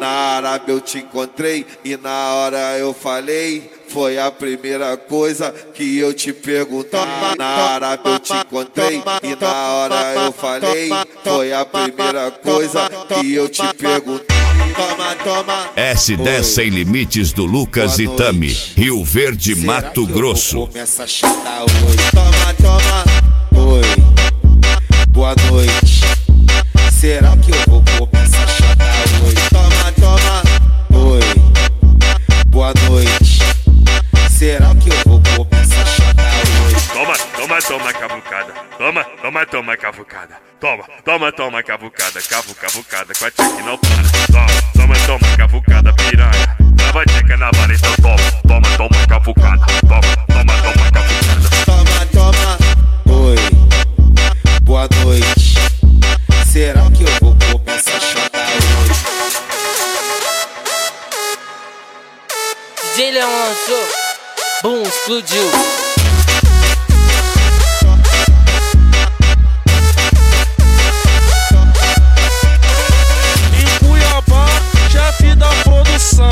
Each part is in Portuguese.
Na Arábia eu te encontrei e na hora eu falei. Foi a primeira coisa que eu te perguntei. Na Arábia eu te encontrei e na hora eu falei. Foi a primeira coisa que eu te perguntei. Toma, toma. S10 Sem Limites do Lucas e Tami, Rio Verde, Será Mato que Grosso. Eu vou começar a chutar hoje. Toma, toma. Oi, boa noite. Será que eu vou começar a chutar hoje? Toma, toma. Oi, boa noite. Será que eu vou começar a chutar hoje? Toma, toma, toma, cavucada. Toma, toma, toma, cavucada. Toma, toma, toma, cavucada. Cavucada, com a tcheca não para. Toma, toma, toma, cavucada, piranha. Leva a tcheca na vara, então toma. Toma, toma, cavucada. Toma, toma, toma, cavucada. Toma, toma. Oi, boa noite. Será que eu vou começar a chutar hoje? DJ Leão lançou, bum, explodiu. Em Cuiabá, chefe da produção.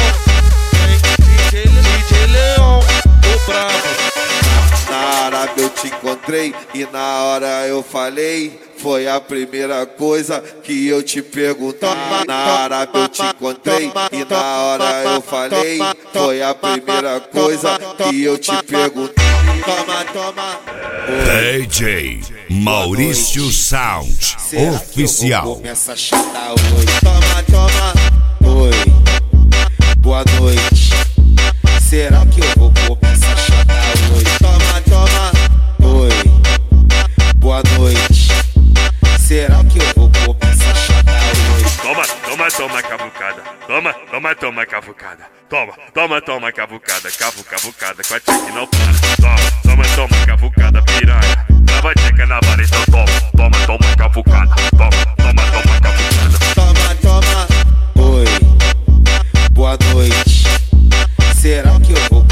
DJ Leão, o brabo. Na Arábia eu te encontrei e na hora eu falei. Foi a primeira coisa que eu te perguntei. Na Arábia eu te encontrei e na hora eu falei. Foi a primeira coisa que eu te perguntei. Toma, toma. DJ Maurício Sound Oficial. Começa a chutar hoje. Toma, toma. Oi, boa noite. Será que eu vou começar a chutar hoje? Toma, toma. Oi, boa noite. Será que eu vou começar a chutar hoje? Toma, toma, toma, cavucada. Toma, toma, toma, cavucada. Toma, toma, toma, cavucada. Cavucada, com a tcheca não para. Toma, toma, toma, cavucada, piranha. Leva a tcheca na vara, então toma. Toma, toma, cavucada. Toma, toma, toma, cavucada. Toma, toma. Oi, boa noite. Será que eu vou